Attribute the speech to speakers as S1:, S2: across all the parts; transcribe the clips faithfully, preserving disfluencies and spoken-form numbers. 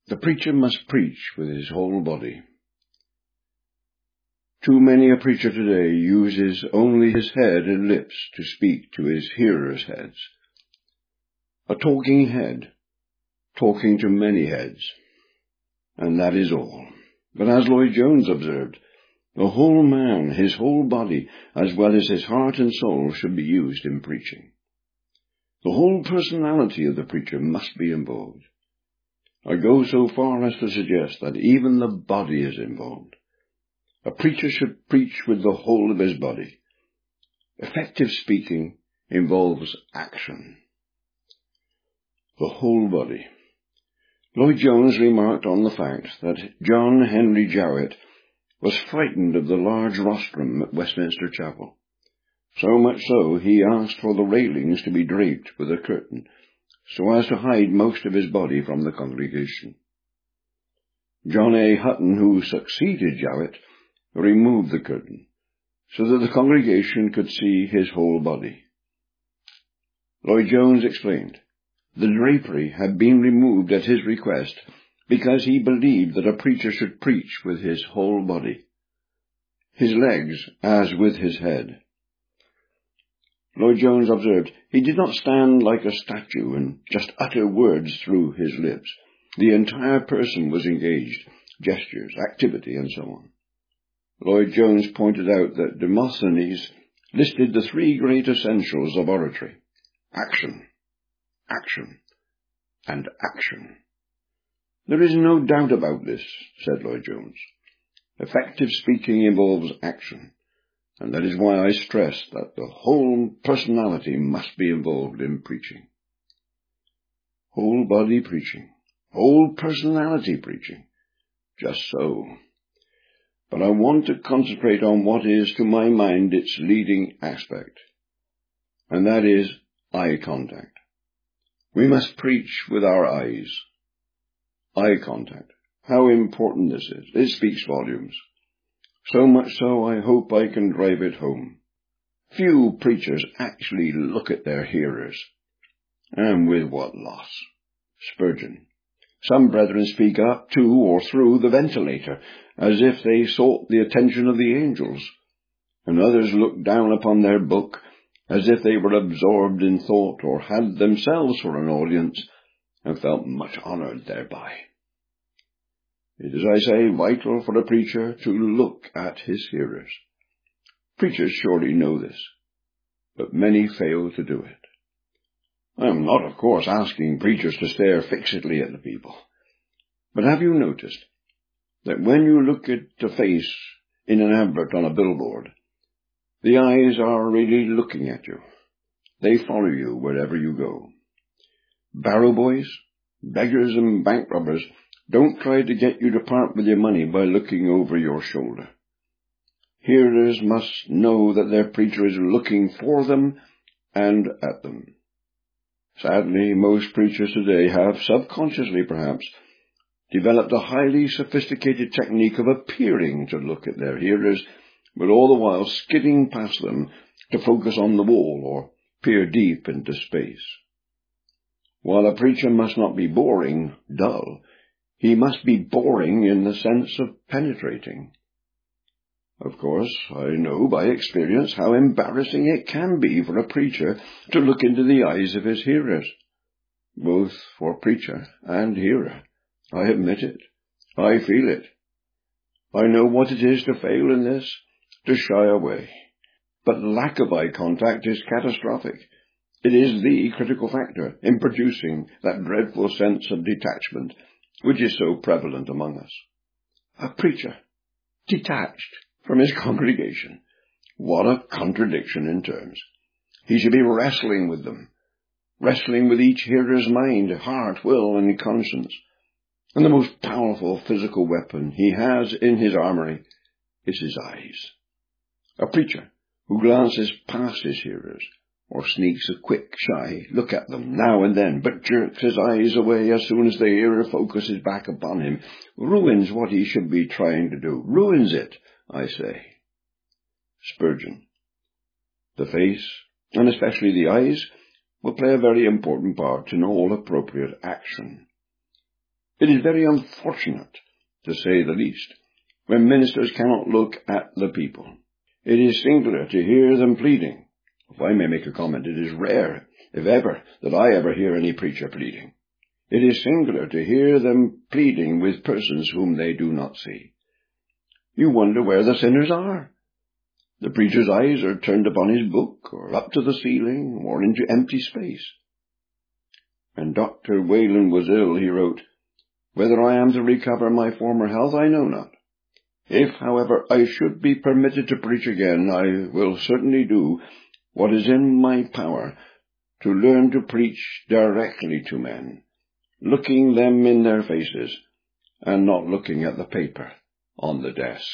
S1: The preacher must preach with his whole body. Too many a preacher today uses only his head and lips to speak to his hearers' heads. A talking head, talking to many heads. And that is all. But as Lloyd Jones observed, the whole man, his whole body, as well as his heart and soul, should be used in preaching. The whole personality of the preacher must be involved. I go so far as to suggest that even the body is involved. A preacher should preach with the whole of his body. Effective speaking involves action. The whole body. Lloyd Jones remarked on the fact that John Henry Jowett was frightened of the large rostrum at Westminster Chapel. So much so, he asked for the railings to be draped with a curtain, so as to hide most of his body from the congregation. John A. Hutton, who succeeded Jowett, removed the curtain, so that the congregation could see his whole body. Lloyd Jones explained, the drapery had been removed at his request because he believed that a preacher should preach with his whole body, his legs as with his head. Lloyd Jones observed, he did not stand like a statue and just utter words through his lips. The entire person was engaged, gestures, activity, and so on. Lloyd Jones pointed out that Demosthenes listed the three great essentials of oratory: action, action, and action. There is no doubt about this, said Lloyd Jones. Effective speaking involves action, and that is why I stress that the whole personality must be involved in preaching. Whole body preaching, whole personality preaching, just so. But I want to concentrate on what is, to my mind, its leading aspect, and that is eye contact. We must preach with our eyes. Eye contact. How important this is. It speaks volumes. So much so I hope I can drive it home. Few preachers actually look at their hearers. And with what loss? Spurgeon. Some brethren speak up to or through the ventilator, as if they sought the attention of the angels, and others look down upon their book, as if they were absorbed in thought or had themselves for an audience, and felt much honoured thereby. It is, I say, vital for a preacher to look at his hearers. Preachers surely know this, but many fail to do it. I am not, of course, asking preachers to stare fixedly at the people, but have you noticed that when you look at a face in an advert on a billboard, the eyes are really looking at you. They follow you wherever you go. Barrow boys, beggars, and bank robbers don't try to get you to part with your money by looking over your shoulder. Hearers must know that their preacher is looking for them and at them. Sadly, most preachers today have, subconsciously perhaps, developed a highly sophisticated technique of appearing to look at their hearers, but all the while skidding past them to focus on the wall or peer deep into space. While a preacher must not be boring, dull, he must be boring in the sense of penetrating. Of course, I know by experience how embarrassing it can be for a preacher to look into the eyes of his hearers, both for preacher and hearer. I admit it. I feel it. I know what it is to fail in this, to shy away. But lack of eye contact is catastrophic. It is the critical factor in producing that dreadful sense of detachment which is so prevalent among us. A preacher detached from his congregation. What a contradiction in terms. He should be wrestling with them, wrestling with each hearer's mind, heart, will, and conscience. And the most powerful physical weapon he has in his armory is his eyes. A preacher who glances past his hearers, or sneaks a quick, shy look at them now and then, but jerks his eyes away as soon as the hearer focuses back upon him, ruins what he should be trying to do, ruins it, I say. Spurgeon. The face, and especially the eyes, will play a very important part in all appropriate action. It is very unfortunate, to say the least, when ministers cannot look at the people. It is singular to hear them pleading. If I may make a comment, it is rare, if ever, that I ever hear any preacher pleading. It is singular to hear them pleading with persons whom they do not see. You wonder where the sinners are. The preacher's eyes are turned upon his book, or up to the ceiling, or into empty space. When Doctor Wayland was ill, he wrote, "Whether I am to recover my former health, I know not. If, however, I should be permitted to preach again, I will certainly do what is in my power to learn to preach directly to men, looking them in their faces, and not looking at the paper on the desk."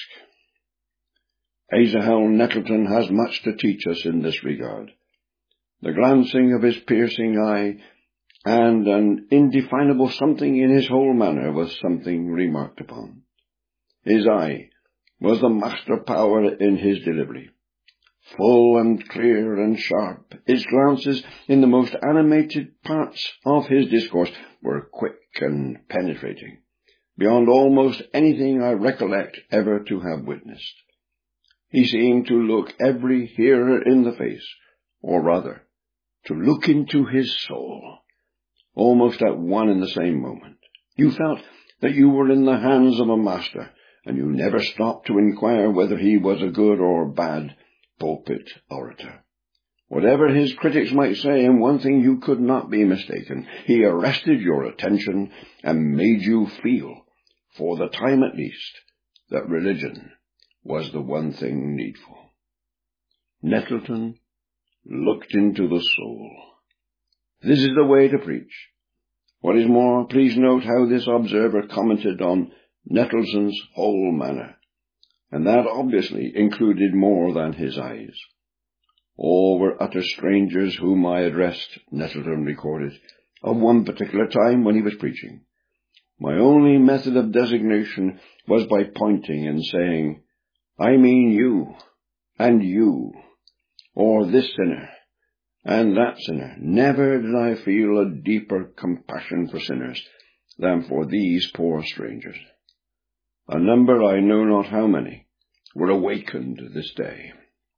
S1: Asahel Nettleton has much to teach us in this regard. The glancing of his piercing eye and an indefinable something in his whole manner was something remarked upon. His eye was the master power in his delivery. Full and clear and sharp, his glances in the most animated parts of his discourse were quick and penetrating, beyond almost anything I recollect ever to have witnessed. He seemed to look every hearer in the face, or rather, to look into his soul, almost at one and the same moment. You felt that you were in the hands of a master, and you never stopped to inquire whether he was a good or bad pulpit orator. Whatever his critics might say, in one thing you could not be mistaken: he arrested your attention and made you feel, for the time at least, that religion was the one thing needful. Nettleton looked into the soul. This is the way to preach. What is more, please note how this observer commented on Nettleton's whole manner, and that obviously included more than his eyes. All were utter strangers whom I addressed, Nettleton recorded, of one particular time when he was preaching. My only method of designation was by pointing and saying, "I mean you, and you, or this sinner, and that sinner." Never did I feel a deeper compassion for sinners than for these poor strangers. A number, I know not how many, were awakened this day.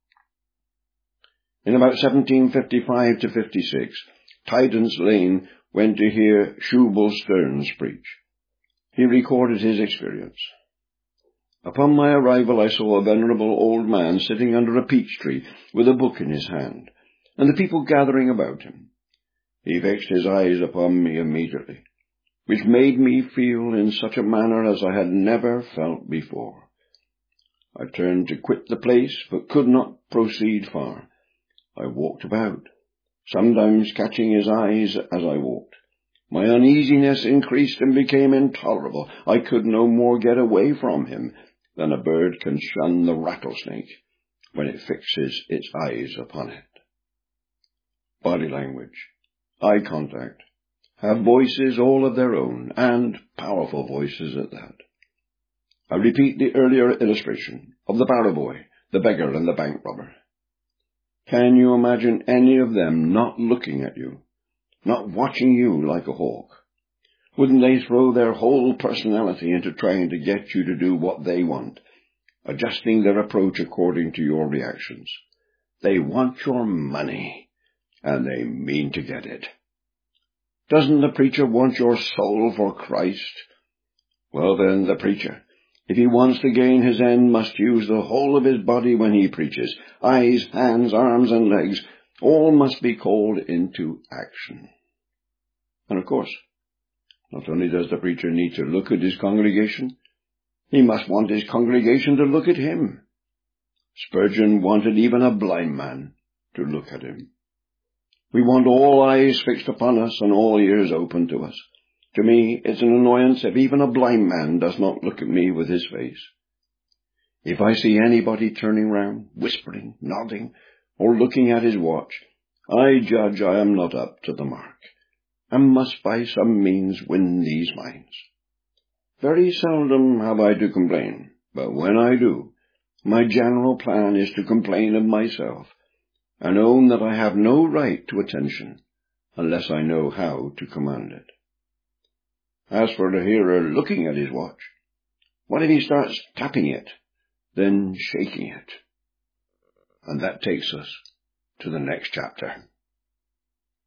S1: In about seventeen fifty-five to fifty-six, Tydens Lane went to hear Shubal Stearns preach. He recorded his experience. "Upon my arrival, I saw a venerable old man sitting under a peach tree with a book in his hand, and the people gathering about him. He fixed his eyes upon me immediately, which made me feel in such a manner as I had never felt before. I turned to quit the place, but could not proceed far. I walked about, sometimes catching his eyes as I walked. My uneasiness increased and became intolerable. I could no more get away from him than a bird can shun the rattlesnake when it fixes its eyes upon it." Body language, eye contact, have voices all of their own, and powerful voices at that. I repeat the earlier illustration of the barrow boy, the beggar, and the bank robber. Can you imagine any of them not looking at you, not watching you like a hawk? Wouldn't they throw their whole personality into trying to get you to do what they want, adjusting their approach according to your reactions? They want your money, and they mean to get it. Doesn't the preacher want your soul for Christ? Well then, the preacher, if he wants to gain his end, must use the whole of his body when he preaches. Eyes, hands, arms, and legs, all must be called into action. And of course, not only does the preacher need to look at his congregation, he must want his congregation to look at him. Spurgeon wanted even a blind man to look at him. We want all eyes fixed upon us and all ears open to us. To me, it's an annoyance if even a blind man does not look at me with his face. If I see anybody turning round, whispering, nodding, or looking at his watch, I judge I am not up to the mark, and must by some means win these minds. Very seldom have I to complain, but when I do, my general plan is to complain of myself, and own that I have no right to attention unless I know how to command it. As for the hearer looking at his watch, what if he starts tapping it, then shaking it? And that takes us to the next chapter.